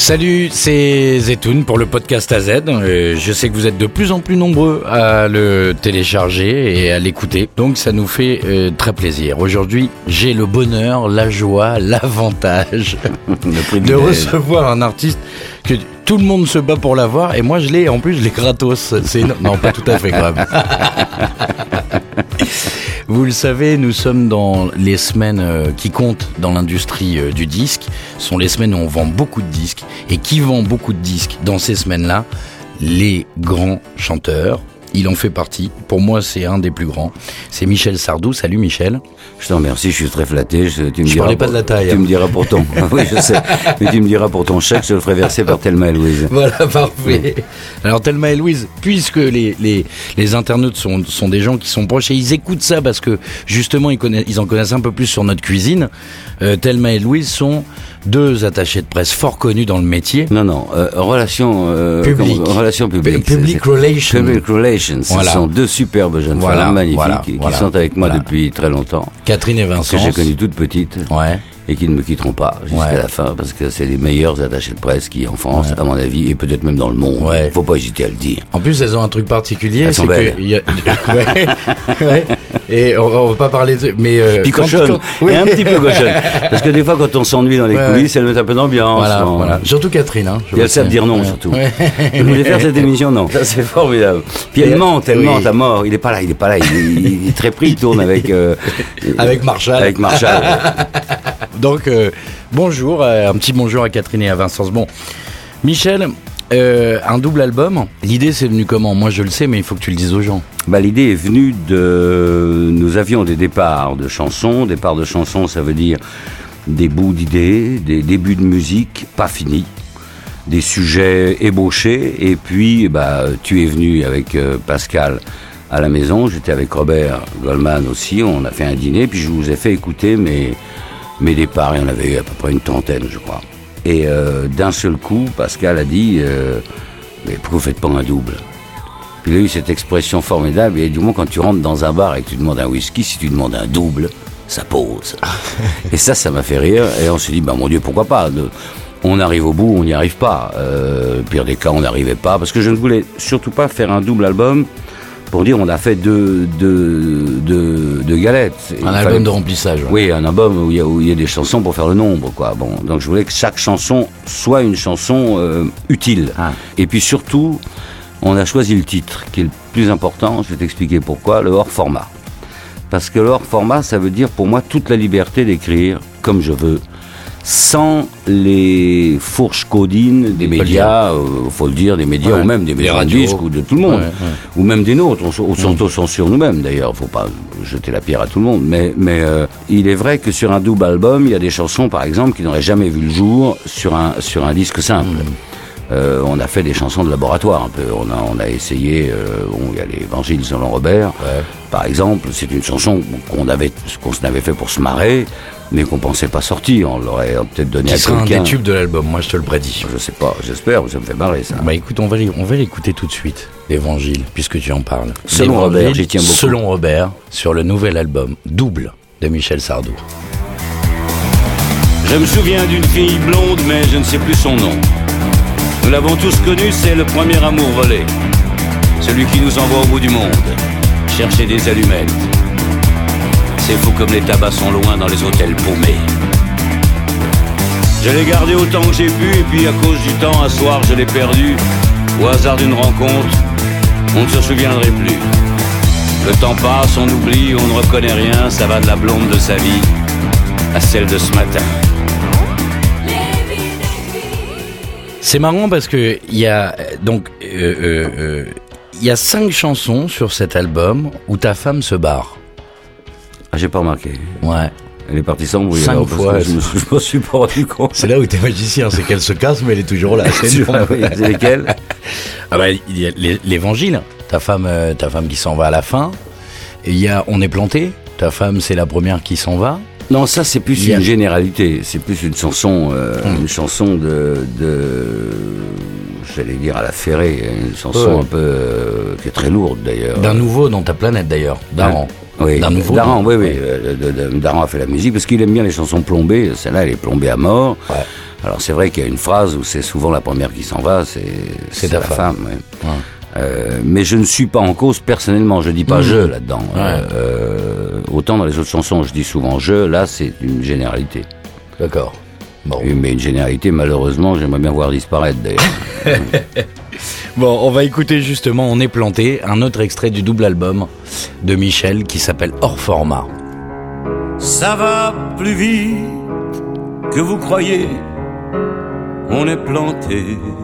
Salut, c'est Zetoun pour le podcast AZ. Je sais que vous êtes de plus en plus nombreux à le télécharger et à l'écouter, donc ça nous fait très plaisir. Aujourd'hui, j'ai le bonheur, la joie, l'avantage de recevoir un artiste que tout le monde se bat pour l'avoir, et moi je l'ai gratos. Non, pas tout à fait quand même. Vous le savez, nous sommes dans les semaines qui comptent dans l'industrie du disque. Ce sont les semaines où on vend beaucoup de disques. Et qui vend beaucoup de disques dans ces semaines-là? Les grands chanteurs. Il en fait partie. Pour moi, c'est un des plus grands. C'est Michel Sardou. Salut Michel. Je t'en remercie, je suis très flatté. Je parlais pas de la taille. Tu me diras pour ton... oui, je sais. Mais tu me diras pour ton chèque, je le ferai verser par Thelma et Louise. Voilà, parfait. Alors Thelma et Louise, puisque les internautes sont des gens qui sont proches et ils écoutent ça parce que justement ils en connaissent un peu plus sur notre cuisine. Thelma et Louise sont deux attachés de presse fort connus dans le métier. Non, relations publiques. Public relations. Public relations. Voilà. Ce sont deux superbes jeunes femmes magnifiques qui sont avec moi depuis très longtemps. Catherine et Vincent. Que j'ai connues toutes petites. Ouais. Et qui ne me quitteront pas jusqu'à la fin, parce que c'est les meilleurs attachés de presse qui en France, à mon avis, et peut-être même dans le monde. Ouais. Faut pas hésiter à le dire. En plus, elles ont un truc particulier, c'est que ouais. Et on va pas parler de... Mais puis cochonne. Et un petit peu cochonne. Parce que des fois, quand on s'ennuie dans les coulisses, elles mettent un peu d'ambiance. Voilà. Surtout Catherine. Et elle sait dire non, surtout. Je voulais faire cette émission, non. Ça, c'est formidable. Puis elle ment à mort. Il est pas là. Il est très pris, il tourne avec... avec Marshall. Donc, bonjour, un petit bonjour à Catherine et à Vincent. Bon, Michel, un double album, l'idée c'est venu comment? Moi je le sais, mais il faut que tu le dises aux gens. L'idée est venue nous avions des départs de chansons. Départ de chansons, ça veut dire des bouts d'idées, des débuts de musique pas finis, des sujets ébauchés, et puis tu es venu avec Pascal à la maison, j'étais avec Robert Goldman aussi, on a fait un dîner, puis je vous ai fait écouter mes départs, il y en avait eu à peu près une trentaine, je crois. Et d'un seul coup, Pascal a dit mais pourquoi vous faites pas un double? Puis il a eu cette expression formidable, et du moins quand tu rentres dans un bar et que tu demandes un whisky, si tu demandes un double, ça pose. Et ça m'a fait rire, et on s'est dit, mon Dieu, pourquoi pas? On arrive au bout, on n'y arrive pas. Pire des cas, on n'arrivait pas, parce que je ne voulais surtout pas faire un double album pour dire on a fait deux galettes. Album de remplissage. Ouais. Oui, un album où il y a des chansons pour faire le nombre, quoi. Bon, donc je voulais que chaque chanson soit une chanson utile. Et puis surtout, on a choisi le titre, qui est le plus important, je vais t'expliquer pourquoi, le hors format. Parce que le hors format, ça veut dire pour moi toute la liberté d'écrire comme je veux, sans les fourches codines des médias, faut le dire, des médias, ou même des médias de disques, ou de tout le monde, ou même des nôtres. On s'auto-censure nous-mêmes d'ailleurs, faut pas jeter la pierre à tout le monde, mais il est vrai que sur un double album, il y a des chansons par exemple qui n'auraient jamais vu le jour sur un disque simple. On a fait des chansons de laboratoire un peu, on a essayé, il y a l'Évangile selon Robert, par exemple, c'est une chanson qu'on avait fait pour se marrer, mais qu'on pensait pas sortir, on l'aurait peut-être donné à quelqu'un. Qui sera un des tubes de l'album, moi je te le prédis. Je sais pas, j'espère, ça me fait marrer ça. Écoute, on va l'écouter tout de suite, l'Évangile, puisque tu en parles. Selon Robert, j'y tiens beaucoup. Selon Robert, sur le nouvel album Double de Michel Sardou. Je me souviens d'une fille blonde, mais je ne sais plus son nom. Nous l'avons tous connu, c'est le premier amour volé. Celui qui nous envoie au bout du monde, chercher des allumettes. C'est fou comme les tabacs sont loin dans les hôtels paumés. Je l'ai gardé autant que j'ai pu, et puis à cause du temps, un soir je l'ai perdu. Au hasard d'une rencontre, on ne se souviendrait plus. Le temps passe, on oublie, on ne reconnaît rien. Ça va de la blonde de sa vie à celle de ce matin. C'est marrant parce que il y a 5 chansons sur cet album où ta femme se barre. Ah, j'ai pas remarqué. Ouais. Elle est partie sans bruit. 5 fois. Je me suis pas rendu compte. C'est là où t'es magicien, c'est qu'elle se casse, mais elle est toujours là. C'est lesquelles? Il y a l'Évangile, ta femme qui s'en va à la fin. Et il y a On est planté, ta femme c'est la première qui s'en va. Non, ça c'est plus une généralité, c'est plus une chanson de j'allais dire à la Ferré, une chanson un peu qui est très lourde d'ailleurs. D'un nouveau dans ta planète d'ailleurs, Daran. Oui, Daran, Daran a fait la musique parce qu'il aime bien les chansons plombées, celle-là elle est plombée à mort. Alors c'est vrai qu'il y a une phrase où c'est souvent la première qui s'en va, c'est ta la femme. Ouais. Ouais. Mais je ne suis pas en cause personnellement, je dis pas je là-dedans. Ouais. Autant dans les autres chansons, je dis souvent je, là c'est une généralité. D'accord. Bon. Mais une généralité, malheureusement, j'aimerais bien voir disparaître d'ailleurs. Bon, on va écouter justement On est planté, un autre extrait du double album de Michel qui s'appelle Hors format. Ça va plus vite que vous croyez, on est planté.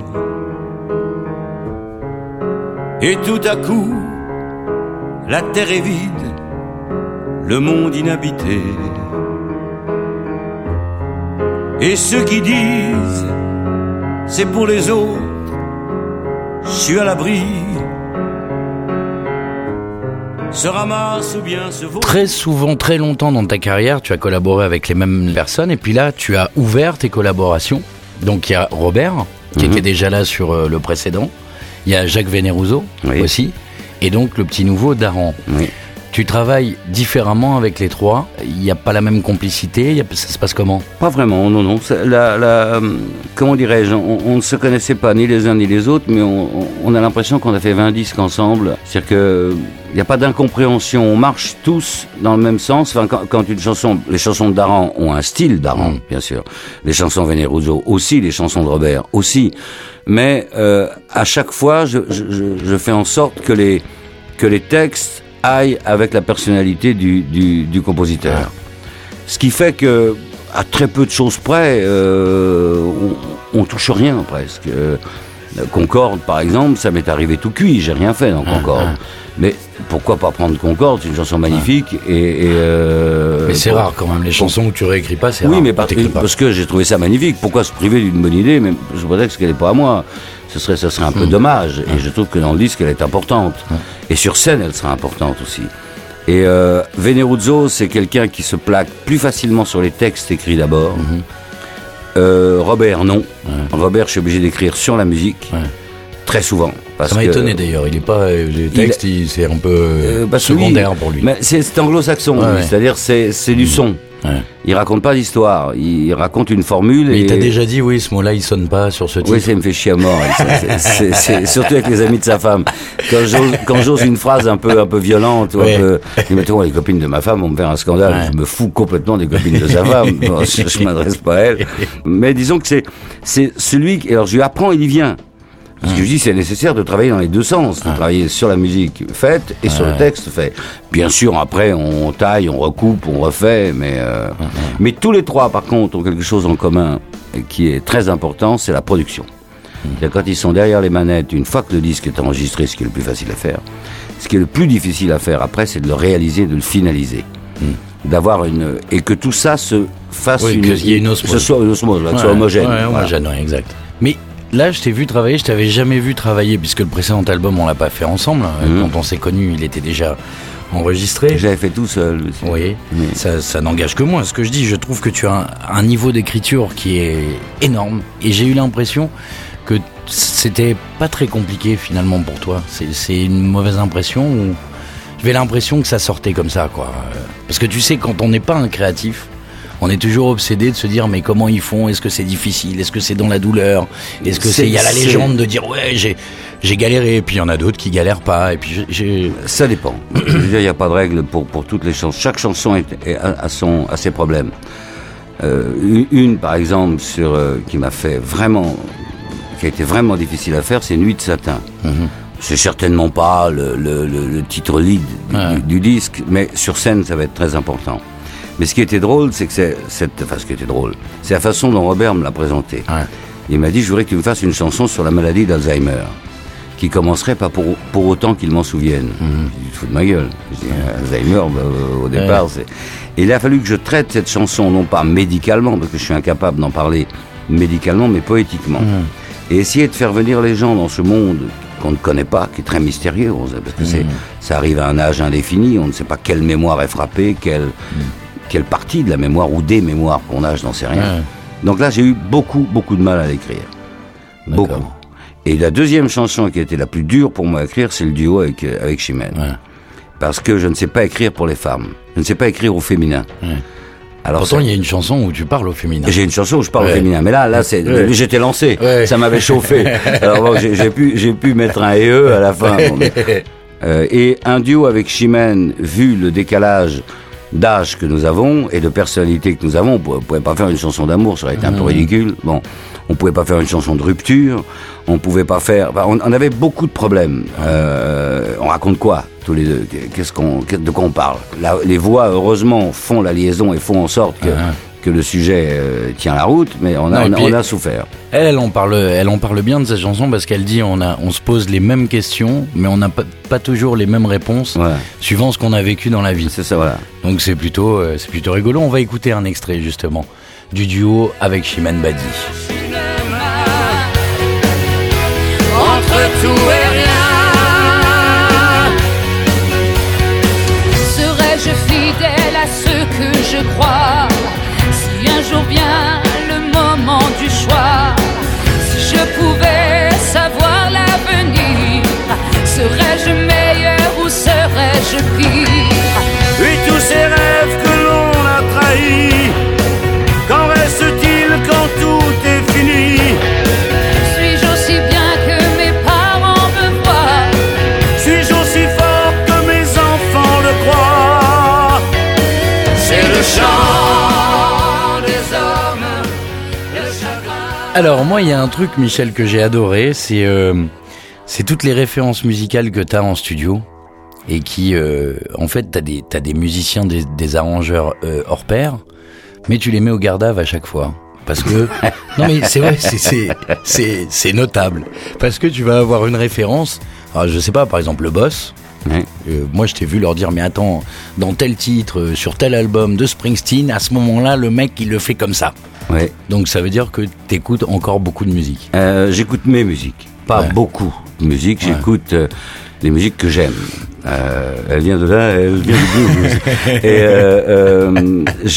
Et tout à coup, la terre est vide, le monde inhabité. Et ceux qui disent, c'est pour les autres, je suis à l'abri, se ramasse ou bien se vaut. Très souvent, très longtemps dans ta carrière, tu as collaboré avec les mêmes personnes et puis là, tu as ouvert tes collaborations. Donc il y a Robert, qui était déjà là sur le précédent. Il y a Jacques Veneruso aussi. Et donc le petit nouveau Daran. Oui. Tu travailles différemment avec les trois. Il n'y a pas la même complicité. Ça se passe comment? Pas vraiment, non. Comment dirais-je, on ne se connaissait pas ni les uns ni les autres, mais on a l'impression qu'on a fait 20 disques ensemble. C'est-à-dire que il n'y a pas d'incompréhension. On marche tous dans le même sens. Enfin, quand les chansons de Daran ont un style Daran, bien sûr. Les chansons Veneruso aussi, les chansons de Robert aussi. Mais à chaque fois, je fais en sorte que les textes aille avec la personnalité du compositeur. Ce qui fait que, à très peu de choses près, on touche rien presque. Concorde, par exemple, ça m'est arrivé tout cuit, j'ai rien fait dans Concorde. Mais pourquoi pas prendre Concorde, c'est une chanson magnifique mais c'est rare quand même, les chansons que tu réécris pas, c'est rare. Oui, mais parce que j'ai trouvé ça magnifique. Pourquoi se priver d'une bonne idée, même je prétexte qu'elle n'est pas à moi? Ce serait un peu dommage. Et je trouve que dans le disque, elle est importante. Et sur scène, elle sera importante aussi. Et Veneruso, c'est quelqu'un qui se plaque plus facilement sur les textes écrits d'abord. Robert, non. Robert, je suis obligé d'écrire sur la musique. Très souvent. Ça m'a étonné d'ailleurs, il est pas, les textes, c'est un peu secondaire pour lui. Mais c'est anglo-saxon, c'est-à-dire c'est du son. Il raconte pas d'histoire, il raconte une formule. Mais il t'a déjà dit, oui, ce mot-là, il sonne pas sur ce titre. Oui, ça me fait chier à mort. C'est surtout avec les amis de sa femme. Quand j'ose une phrase un peu violente, ou un peu, mettons, les copines de ma femme vont me faire un scandale. Je me fous complètement des copines de sa femme. Bon, je m'adresse pas à elle. Mais disons que c'est celui alors je lui apprends, il y vient. Parce que je dis, c'est nécessaire de travailler dans les deux sens, de travailler sur la musique faite et sur le texte fait. Bien sûr, après, on taille, on recoupe, on refait, mais tous les trois, par contre, ont quelque chose en commun qui est très important, c'est la production. C'est-à-dire, quand ils sont derrière les manettes, une fois que le disque est enregistré, ce qui est le plus facile à faire, ce qui est le plus difficile à faire après, c'est de le réaliser, de le finaliser. D'avoir et que tout ça se fasse qu'il y ait une osmose. Que ce soit une osmose, que ce soit homogène. Homogène, exact. Mais là, je t'ai vu travailler, je t'avais jamais vu travailler, puisque le précédent album, on l'a pas fait ensemble. Quand on s'est connus, il était déjà enregistré. J'avais fait tout seul aussi. Oui, ça n'engage que moi. Ce que je dis, je trouve que tu as un niveau d'écriture qui est énorme. Et j'ai eu l'impression que c'était pas très compliqué finalement pour toi. C'est une mauvaise impression ou j'avais l'impression que ça sortait comme ça, quoi. Parce que tu sais, quand on n'est pas un créatif, on est toujours obsédé de se dire mais comment ils font? Est-ce que c'est difficile? Est-ce que c'est dans la douleur? Est-ce que il y a la légende de dire ouais j'ai galéré, et puis il y en a d'autres qui galèrent pas, et puis ça dépend. Il n'y a pas de règle pour toutes les chansons. Chaque chanson a ses problèmes. Une par exemple qui a été vraiment difficile à faire, c'est Nuit de satin. C'est certainement pas le titre lead du disque, mais sur scène ça va être très important. Mais ce qui était drôle, c'est que c'est la façon dont Robert me l'a présenté. Il m'a dit, je voudrais que tu me fasses une chanson sur la maladie d'Alzheimer, qui commencerait pas pour autant qu'il m'en souvienne. Je dis, tu te fous de ma gueule. Je dis, Alzheimer, au départ, c'est... Et il a fallu que je traite cette chanson, non pas médicalement, parce que je suis incapable d'en parler médicalement, mais poétiquement. Et essayer de faire venir les gens dans ce monde qu'on ne connaît pas, qui est très mystérieux, parce que ça arrive à un âge indéfini, on ne sait pas quelle mémoire est frappée, quelle partie de la mémoire ou des mémoires qu'on a, je n'en sais rien. Donc là, j'ai eu beaucoup de mal à l'écrire. Beaucoup. Et la deuxième chanson qui a été la plus dure pour moi à écrire, c'est le duo avec Chimène. Parce que je ne sais pas écrire pour les femmes. Je ne sais pas écrire au féminin. Alors pourtant, il y a une chanson où tu parles au féminin. J'ai une chanson où je parle au féminin, mais là, j'étais lancé, ça m'avait chauffé. Alors bon, j'ai pu mettre un à la fin. Bon, mais, et un duo avec Chimène, vu le décalage d'âge que nous avons et de personnalité que nous avons, on pouvait pas faire une chanson d'amour, ça aurait été un peu ridicule. Bon, on pouvait pas faire une chanson de rupture, on pouvait pas faire. Enfin, on avait beaucoup de problèmes. On raconte quoi tous les deux? De quoi on parle? Les voix, heureusement, font la liaison et font en sorte que le sujet tient la route, mais on a souffert. Elle en parle bien de cette chanson parce qu'elle dit on se pose les mêmes questions, mais on n'a pas toujours les mêmes réponses suivant ce qu'on a vécu dans la vie. C'est ça, voilà. Donc c'est plutôt rigolo. On va écouter un extrait justement du duo avec Chimène Badi. Entre tout et rien, serais-je fidèle à ce que je crois? Si un jour vient le moment du choix, si je pouvais savoir l'avenir, serais-je meilleur ou serais-je pire? Puis tous ces rêves que l'on a trahis, qu'en reste-t-il quand tout est fini? Suis-je aussi bien que mes parents me voient? Suis-je aussi fort que mes enfants le croient? C'est le chant des hommes, le chagrin. Alors moi il y a un truc, Michel, que j'ai adoré, c'est toutes les références musicales que t'as en studio et qui en fait t'as des musiciens, des arrangeurs hors pair, mais tu les mets au garde-à à chaque fois. Parce que non mais c'est vrai, c'est notable parce que tu vas avoir une référence. Alors, je sais pas, par exemple le Boss. Moi je t'ai vu leur dire mais attends, dans tel titre, sur tel album de Springsteen, à ce moment-là le mec il le fait comme ça. Donc ça veut dire que t'écoutes encore beaucoup de musique. J'écoute mes musiques, pas beaucoup de musique. J'écoute les musiques que j'aime. Elle vient de là, elle vient du blues. Et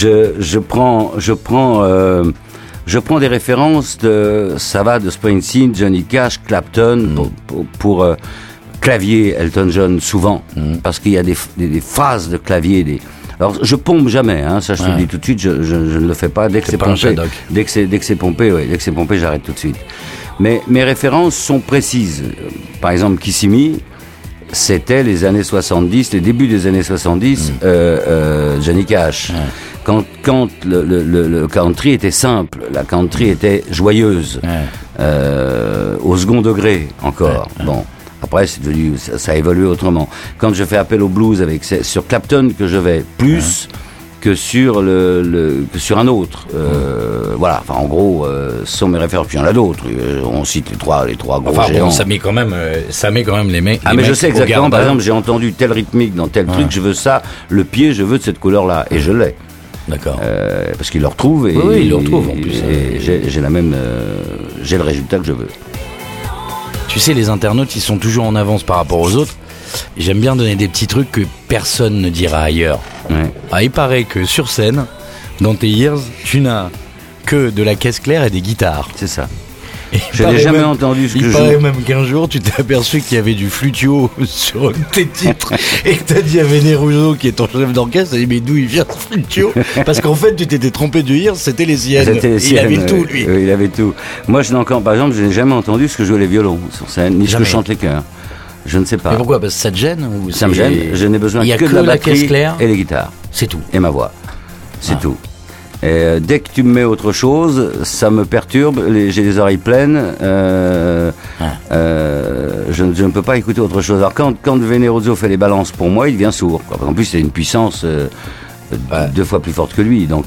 je prends des références de Springsteen, Johnny Cash, Clapton pour clavier, Elton John souvent, parce qu'il y a des phases de clavier. Alors je pompe jamais, ça je te le dis tout de suite, je ne le fais pas dès que c'est pompé. Dès que c'est pompé, j'arrête tout de suite. Mais mes références sont précises. Par exemple, Kissimmee, c'était les années 70, les débuts des années 70, Johnny Cash. Quand le country était simple, la country était joyeuse, au second degré encore. Bon, après c'est devenu, ça a évolué autrement. Quand je fais appel au blues sur Clapton que je vais plus que sur sur un autre. Voilà, enfin en gros, ce sont mes références. Puis il y en a d'autres. On cite les trois gros géants. Bon, ça met quand même les mecs. Ah mais je sais exactement. Par exemple, j'ai entendu telle rythmique dans tel truc. Je veux ça. Le pied, je veux de cette couleur-là, et je l'ai. D'accord. Parce qu'il le retrouve. Oui, il le retrouve en plus. Et j'ai la même. J'ai le résultat que je veux. Tu sais, les internautes, ils sont toujours en avance par rapport aux autres. J'aime bien donner des petits trucs que personne ne dira ailleurs. Il paraît que sur scène, dans tes Ears, tu n'as que de la caisse claire et des guitares. C'est ça. Je n'ai jamais entendu ce que je joue. Il paraît même qu'un jour, tu t'es aperçu qu'il y avait du flutio sur tes titres et que t'as dit à Vénéruso, qui est ton chef d'orchestre, t'as dit mais d'où il vient ce flutio? Parce qu'en fait, tu t'étais trompé de Ears, c'était les siennes. Il avait tout, lui. Il avait tout. Moi, par exemple, je n'ai jamais entendu ce que jouent les violons sur scène, ni ce que chantent les chœurs. Je ne sais pas. Mais pourquoi? Parce que ça te gêne ou ça me gêne. Je n'ai besoin que de la batterie et les guitares. C'est tout. Et ma voix. C'est tout. Et dès que tu me mets autre chose, ça me perturbe. J'ai les oreilles pleines. Je ne peux pas écouter autre chose. Alors quand Vénéruso fait les balances pour moi, il devient sourd. En plus, c'est une puissance 2 fois plus forte que lui. Donc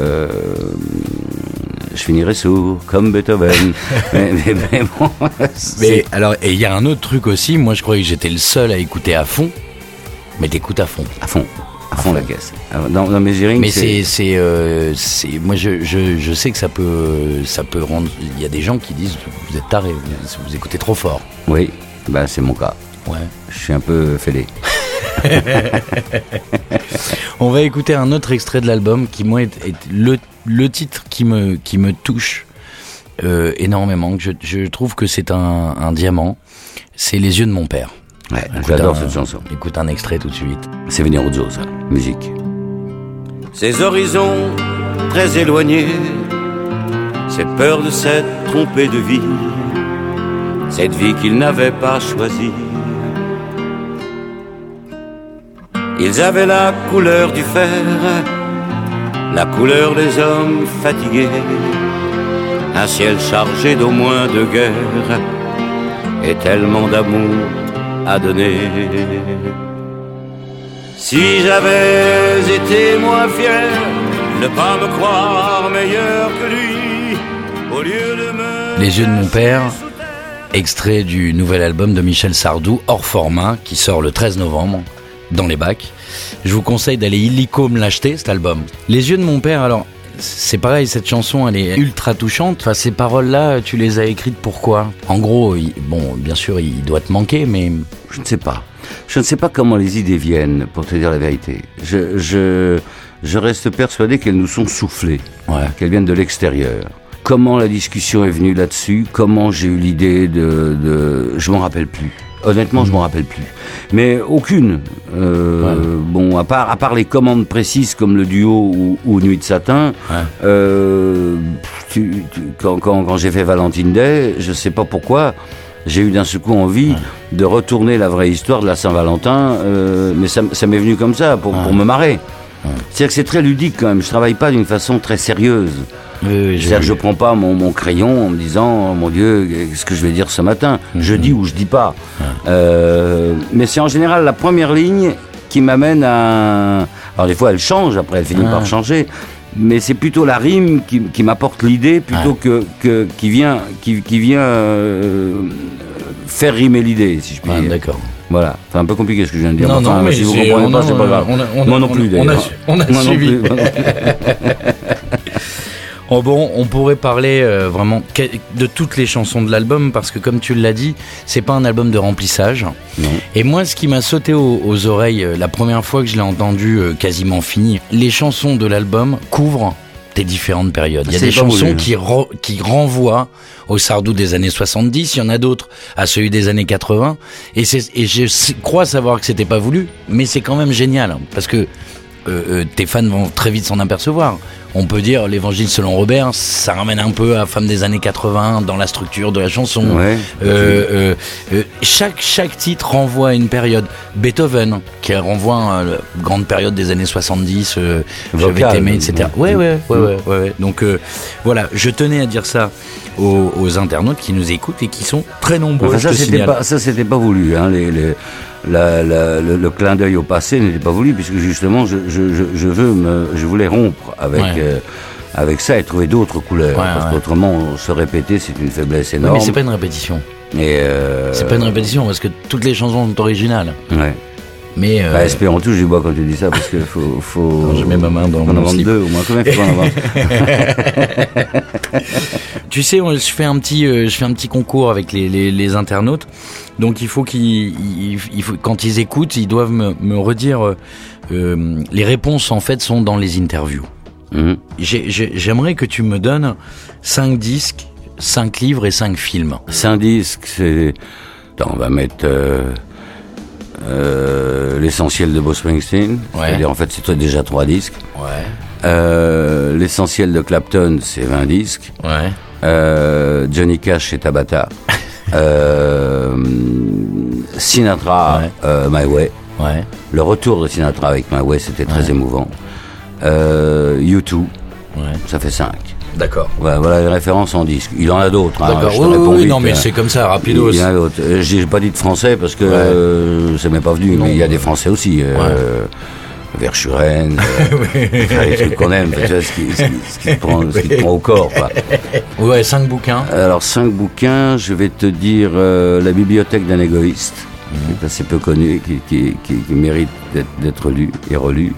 je finirai sourd, comme Beethoven. mais bon. Mais alors, et il y a un autre truc aussi. Moi, je croyais que j'étais le seul à écouter à fond. Mais t'écoutes à fond. À fond la caisse. Dans mes hearings. Mais moi je sais que ça peut rendre. Il y a des gens qui disent vous êtes tarés, vous écoutez trop fort. Oui, c'est mon cas. Ouais. Je suis un peu fêlé. On va écouter un autre extrait de l'album qui moi est le titre qui me touche énormément. Je trouve que c'est un diamant. C'est Les yeux de mon père. Ouais, j'adore cette chanson. Écoute un extrait tout de suite. C'est Vénéruso, ça. Musique. ces horizons très éloignés, ces peurs de s'être trompé de vie, cette vie qu'ils n'avaient pas choisie. Ils avaient la couleur du fer, la couleur des hommes fatigués, un ciel chargé d'au moins de guerre et tellement d'amour à donner. Si j'avais été moins fier, ne pas me croire meilleur que lui, au lieu de me... Les yeux de mon père, extrait du nouvel album de Michel Sardou, hors format, qui sort le 13 novembre, dans les bacs. Je vous conseille d'aller illico me l'acheter, cet album. Les yeux de mon père, alors, c'est pareil, cette chanson, elle est ultra touchante. Enfin, ces paroles-là, tu les as écrites pourquoi ? En gros, bon, bien sûr, il doit te manquer, mais... Je ne sais pas. Je ne sais pas comment les idées viennent, pour te dire la vérité. Je reste persuadé qu'elles nous sont soufflées, qu'elles viennent de l'extérieur. Comment la discussion est venue là-dessus, comment j'ai eu l'idée je m'en rappelle plus. Honnêtement, je m'en rappelle plus. Mais aucune. Bon, à part les commandes précises comme le duo ou Nuit de satin, quand j'ai fait Valentine Day, je sais pas pourquoi, j'ai eu d'un seul coup envie de retourner la vraie histoire de la Saint-Valentin, mais ça m'est venu comme ça, pour me marrer. C'est-à-dire que c'est très ludique quand même, je travaille pas d'une façon très sérieuse. C'est-à-dire que je prends pas mon crayon en me disant, oh, mon Dieu, qu'est-ce que je vais dire ce matin ? Je dis ou je dis pas. Mais c'est en général la première ligne qui m'amène à... Alors des fois elle change, après elle finit par changer, mais c'est plutôt la rime qui m'apporte l'idée plutôt qui vient faire rimer l'idée, si je puis dire. D'accord. Voilà, c'est un peu compliqué ce que je viens de dire. Non, mais si vous comprenez pas, c'est pas grave. Moi non plus, d'ailleurs. On a suivi. Oh bon, on pourrait parler vraiment de toutes les chansons de l'album parce que comme tu l'as dit, c'est pas un album de remplissage. Non. Et moi, ce qui m'a sauté aux oreilles la première fois que je l'ai entendu quasiment fini, les chansons de l'album couvrent des différentes périodes. Il y a des chansons qui renvoient au Sardou des années 70, il y en a d'autres à celui des années 80, et je crois savoir que c'était pas voulu, mais c'est quand même génial parce que tes fans vont très vite s'en apercevoir. On peut dire l'Évangile selon Robert, ça ramène un peu à Femme des années 80 dans la structure de la chanson. Chaque titre renvoie à une période. Beethoven, qui renvoie à la grande période des années 70, Je vais t'aimer, etc. Ouais. Donc voilà, je tenais à dire ça aux internautes qui nous écoutent et qui sont très nombreux. Enfin, ça, c'était pas voulu, hein, le clin d'œil au passé n'était pas voulu puisque justement je voulais rompre avec ça et trouver d'autres couleurs parce qu'autrement se répéter c'est une faiblesse énorme. Mais c'est pas une répétition. C'est pas une répétition parce que toutes les chansons sont originales. Mais espérons tous, je dis quand tu dis ça parce que faut je mets ma main dans mon slip. Deux au moins, quand même faut en avoir. Tu sais, je fais un petit concours avec les internautes. Donc il faut quand ils écoutent, ils doivent me redire les réponses en fait sont dans les interviews. J'aimerais que tu me donnes 5 disques, 5 livres et 5 films. 5 disques, c'est on va mettre l'essentiel de Bruce Springsteen, c'est-à-dire en fait c'est déjà 3 disques. L'essentiel de Clapton, c'est 20 disques. Johnny Cash et Tabata. Sinatra, My Way. Le retour de Sinatra avec My Way, c'était très émouvant. U2, ça fait 5. D'accord. Voilà les références en disque. Il en a d'autres. D'accord. Non, mais c'est comme ça, rapidos. Il y en a d'autres. J'ai pas dit de français parce que ça m'est pas venu, mais il y a des français aussi. Verschuren, les trucs qu'on aime, tu vois, ce qui te prend au corps, quoi. 5 bouquins. Alors 5 bouquins, je vais te dire La bibliothèque d'un égoïste, qui est assez peu connu, qui mérite d'être lu et relu.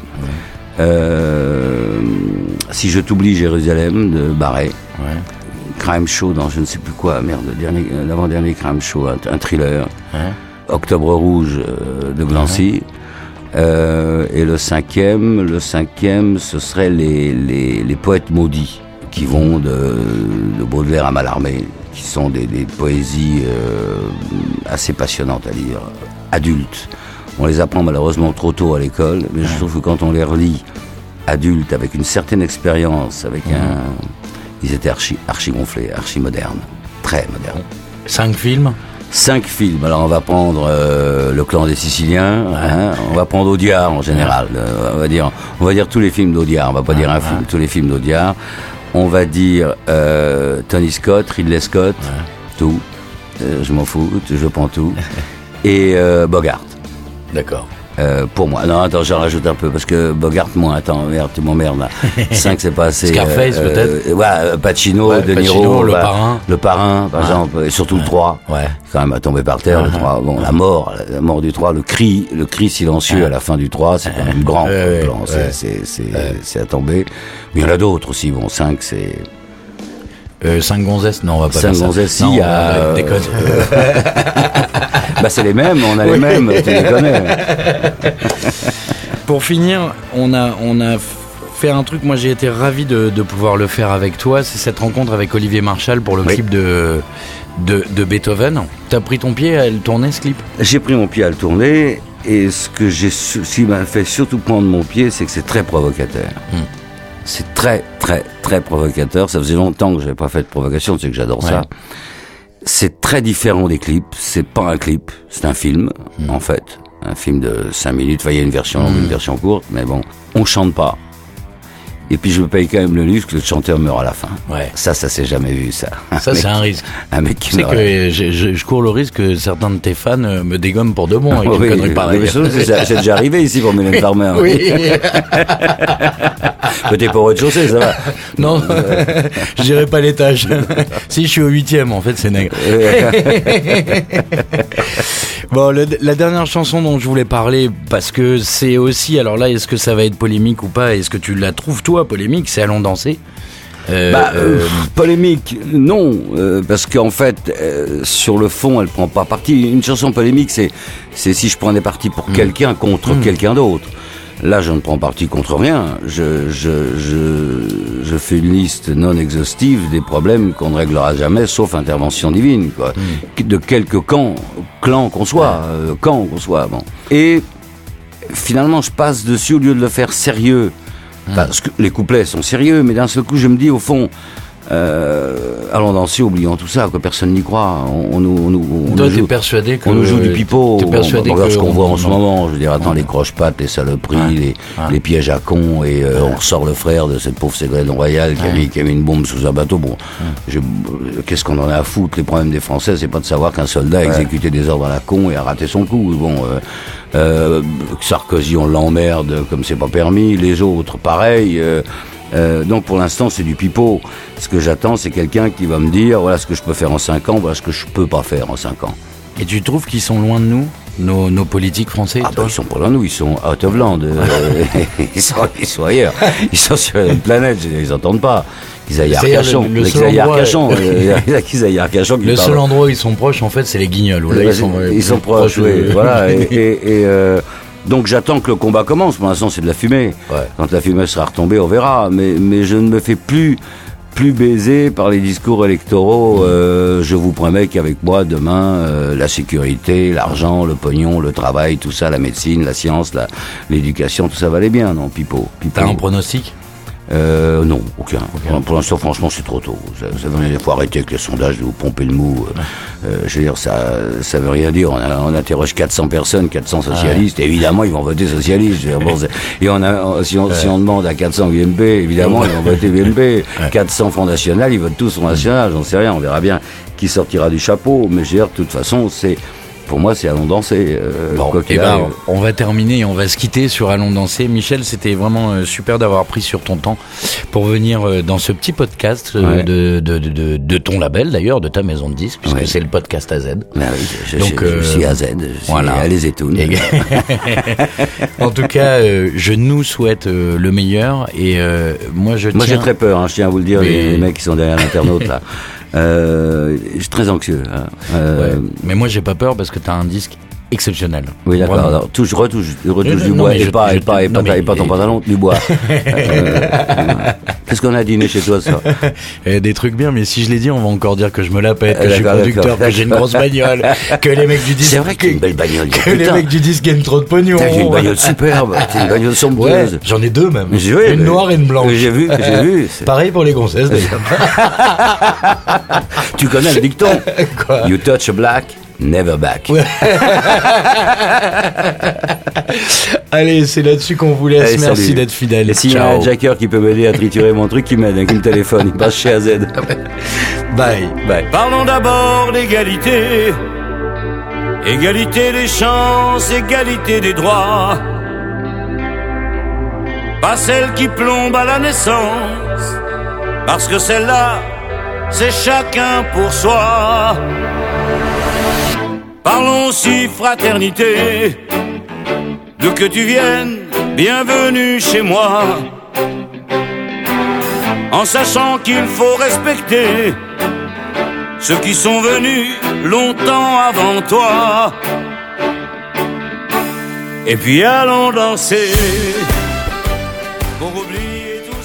Si je t'oublie, Jérusalem de Barret. Crime Show dans je ne sais plus quoi, l'avant-dernier Crime Show, un thriller. Octobre Rouge de Glancy. Et le cinquième, ce serait les poètes maudits qui vont de Baudelaire à Mallarmé, qui sont des poésies assez passionnantes à lire, adultes. On les apprend malheureusement trop tôt à l'école, mais je trouve que quand on les relit adultes, avec une certaine expérience, avec ils étaient archi gonflés, archi modernes, très modernes. 5 films. 5 films. Alors on va prendre Le Clan des Siciliens, on va prendre Audiard en général. On va dire tous les films d'Audiard. On va pas dire un film, tous les films d'Audiard. On va dire Tony Scott, Ridley Scott, tout. Je m'en fous, je prends tout. Et Bogart. D'accord. Pour moi. Non, attends, j'en rajoute un peu, parce que Bogart, moi, attends, merde, tu m'emmerdes, là. 5, c'est pas assez. Scarface, peut-être? Ouais, Pacino, De Niro. Pacino, le parrain. Le parrain, par exemple, et surtout le 3. Ouais. Quand même à tomber par terre, le 3. Bon, la mort du 3, le cri silencieux à la fin du 3, c'est quand même grand. Plan. C'est à tomber. Mais il y en a d'autres aussi, bon, 5, c'est... 5 gonzesses, non, on va pas 5 faire ça. gonzesses, si, il y a... Déconne. Bah, c'est les mêmes, on a les mêmes, tu les connais. Pour finir, on a fait un truc, moi j'ai été ravi de pouvoir le faire avec toi, c'est cette rencontre avec Olivier Marchal pour le clip de Beethoven. T'as pris ton pied à le tourner, ce clip? J'ai pris mon pied à le tourner, et ce qui m'a fait surtout prendre mon pied, c'est que c'est très provocateur. C'est très, très, très provocateur. Ça faisait longtemps que j'avais pas fait de provocation, tu sais que j'adore ça. C'est très différent des clips. C'est pas un clip, c'est un film, en fait. Un film de 5 minutes. Enfin, il y a une version longue, une version courte, mais bon, on chante pas. Et puis je me paye quand même le luxe que le chanteur meurt à la fin. Ouais. Ça s'est jamais vu, ça. Ça, c'est un risque. Un mec qui meurt. C'est que je cours le risque que certains de tes fans me dégomment pour de bon avec une connerie pareille. C'est déjà arrivé ici pour Mylène Farmer. Oui. Peut-être pour rez-de-chaussée, ça va. Non, je dirais pas l'étage. Si, je suis au 8e, en fait, c'est nègre. Bon, la dernière chanson dont je voulais parler, parce que c'est aussi, alors là, est-ce que ça va être polémique ou pas? Est-ce que tu la trouves, toi, polémique? C'est Allons danser. Polémique, non, parce qu'en fait, sur le fond, elle prend pas parti. Une chanson polémique, c'est si je prenais parti pour quelqu'un contre quelqu'un d'autre. Là, je ne prends parti contre rien. Je fais une liste non exhaustive des problèmes qu'on ne réglera jamais, sauf intervention divine, quoi. De quelque clan qu'on soit, bon. Et finalement, je passe dessus au lieu de le faire sérieux. Parce que les couplets sont sérieux, mais d'un seul coup, je me dis, au fond, allons danser, oublions tout ça, que personne n'y croit. On nous joue, persuadé que on nous joue du pipeau. Regarde ce qu'on voit en ce moment. Je veux dire, attends, les croche-pattes, les saloperies, les pièges à cons, et on ressort le frère de cette pauvre Ségolène Royal qui a mis une bombe sous un bateau. Bon, qu'est-ce qu'on en a à foutre? Les problèmes des Français, c'est pas de savoir qu'un soldat a exécuté des ordres à la con et a raté son coup. Bon, Sarkozy, on l'emmerde comme c'est pas permis. Les autres, pareil. Donc pour l'instant c'est du pipeau. Ce que j'attends, c'est quelqu'un qui va me dire voilà ce que je peux faire en 5 ans, voilà ce que je peux pas faire en 5 ans. Et tu trouves qu'ils sont loin de nous, nos politiques français? Ah bah ils sont pas loin de nous, ils sont out of land. Ils sont ailleurs. Ils sont sur une planète, ils entendent pas. Qu'ils aillent à Arcachon. Le seul endroit où ils sont proches, en fait, c'est les Guignols. Ils sont proches, oui. Voilà. Donc j'attends que le combat commence. Pour l'instant, c'est de la fumée. Quand la fumée sera retombée, on verra. Mais je ne me fais plus baiser par les discours électoraux. Je vous promets qu'avec moi, demain, la sécurité, l'argent, le pognon, le travail, tout ça, la médecine, la science, l'éducation, tout ça va aller bien, non, Pipo. T'as un pronostic? Non, aucun. Pour l'instant, franchement, c'est trop tôt. Il faut arrêter avec les sondages de vous pomper le mou. Je veux dire, ça veut rien dire. On interroge 400 personnes, 400 socialistes. Évidemment, ils vont voter socialiste. Et si on demande à 400 UMP, évidemment, ils vont voter UMP. 400 Front National, ils votent tous Front National. J'en sais rien. On verra bien qui sortira du chapeau. Mais je veux dire, de toute façon, pour moi, c'est Allons danser. On va terminer et on va se quitter sur Allons danser. Michel, c'était vraiment super d'avoir pris sur ton temps pour venir dans ce petit podcast de ton label d'ailleurs, de ta maison de disques, puisque c'est le podcast AZ. Ben oui, je suis AZ, je suis à Les Étounes. En tout cas, je nous souhaite le meilleur et moi j'ai très peur, je tiens à vous le dire, les mecs qui sont derrière l'internaute là. Je suis très anxieux. Mais moi j'ai pas peur parce que t'as un disque exceptionnel. Oui, d'accord. Vraiment. Alors, retouche du non, bois mais et pas ton pantalon, du bois. Qu'est-ce qu'on a dîné chez toi, ça? Des trucs bien, mais si je l'ai dit, on va encore dire que je me la pète, que je suis D'accord, producteur, que j'ai une grosse bagnole, que les mecs du disque... C'est vrai que t'as une belle bagnole. Que les mecs du disque gagnent trop de pognon. T'as une bagnole superbe, t'as une bagnole Ouais, somptueuse. j'en ai deux même. Ouais, Une noire et une blanche. J'ai vu. Pareil pour les gonzesses d'ailleurs. Tu connais le dicton? Quoi? You touch a black, never back. Ouais. Allez, c'est là-dessus qu'on vous laisse. Allez, Merci salut. d'être fidèle. Et s'il y a Ciao. un jacker qui peut m'aider à triturer mon truc, qui m'aide, qui me téléphone, il passe chez AZ. Bye. Bye. Parlons d'abord d'égalité. Égalité des chances, égalité des droits. Pas celle qui plombe à la naissance, parce que celle-là, c'est chacun pour soi. Parlons aussi fraternité. D'où que tu viennes, bienvenue chez moi. En sachant qu'il faut respecter ceux qui sont venus longtemps avant toi. Et puis allons danser pour oublier tout.